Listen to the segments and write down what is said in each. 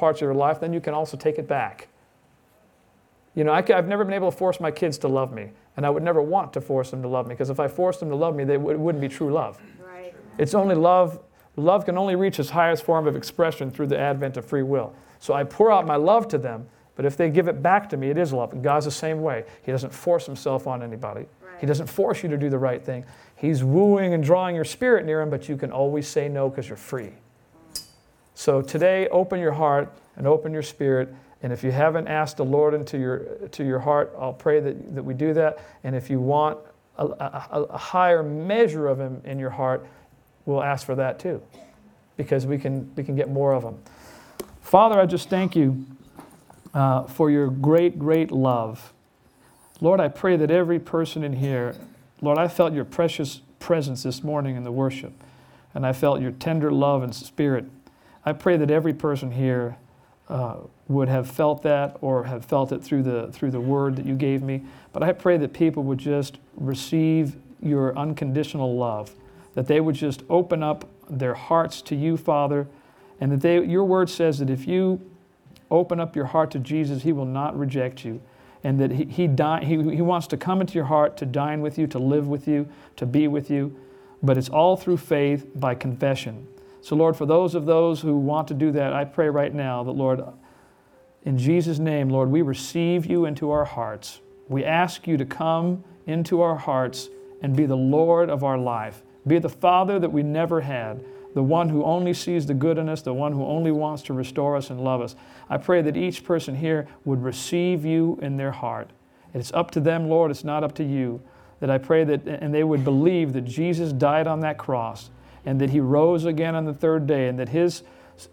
parts of your life, then you can also take it back. You know, I've never been able to force my kids to love me, and I would never want to force them to love me, because if I forced them to love me, it wouldn't be true love. Right. It's only love. Love can only reach its highest form of expression through the advent of free will. So I pour out my love to them, but if they give it back to me, it is love. And God's the same way. He doesn't force himself on anybody. Right. He doesn't force you to do the right thing. He's wooing and drawing your spirit near him, but you can always say no because you're free. So today, open your heart and open your spirit. And if you haven't asked the Lord into your heart, I'll pray that we do that. And if you want a higher measure of him in your heart, we'll ask for that too, because we can get more of him. Father, I just thank you for your great, great love. Lord, I pray that every person in here, Lord, I felt your precious presence this morning in the worship, and I felt your tender love and spirit. I pray that every person here would have felt that, or have felt it through the word that you gave me. But I pray that people would just receive your unconditional love, that they would just open up their hearts to you, Father, and that your word says that if you open up your heart to Jesus, he will not reject you, and that he wants to come into your heart to dine with you, to live with you, to be with you, but it's all through faith by confession. So Lord, for those who want to do that, I pray right now that, Lord, in Jesus' name, Lord, we receive you into our hearts. We ask you to come into our hearts and be the Lord of our life. Be the Father that we never had, the one who only sees the good in us, the one who only wants to restore us and love us. I pray that each person here would receive you in their heart. It's up to them, Lord. It's not up to you. That I pray that, and they would believe that Jesus died on that cross, and that he rose again on the third day, and that his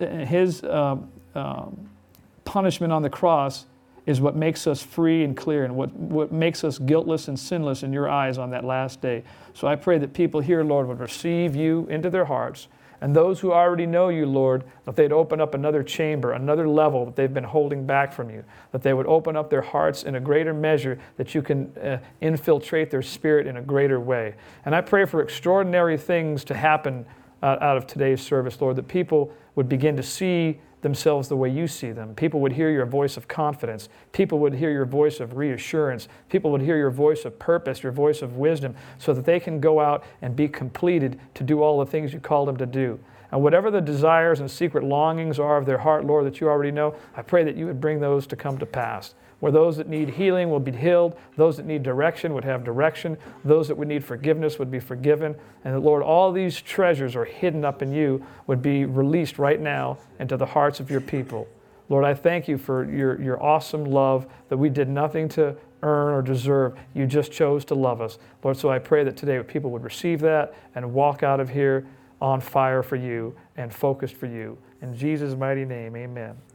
punishment on the cross is what makes us free and clear, and what makes us guiltless and sinless in your eyes on that last day. So I pray that people here, Lord, would receive you into their hearts, and those who already know you, Lord, that they'd open up another chamber, another level that they've been holding back from you, that they would open up their hearts in a greater measure, that you can infiltrate their spirit in a greater way. And I pray for extraordinary things to happen out of today's service, Lord, that people would begin to see themselves the way you see them. People would hear your voice of confidence. People would hear your voice of reassurance. People would hear your voice of purpose, your voice of wisdom, so that they can go out and be completed to do all the things you called them to do. And whatever the desires and secret longings are of their heart, Lord, that you already know, I pray that you would bring those to come to pass. Where those that need healing will be healed, those that need direction would have direction, those that would need forgiveness would be forgiven, and that, Lord, all these treasures are hidden up in you would be released right now into the hearts of your people. Lord, I thank you for your awesome love that we did nothing to earn or deserve. You just chose to love us. Lord, so I pray that today people would receive that and walk out of here on fire for you and focused for you. In Jesus' mighty name, amen.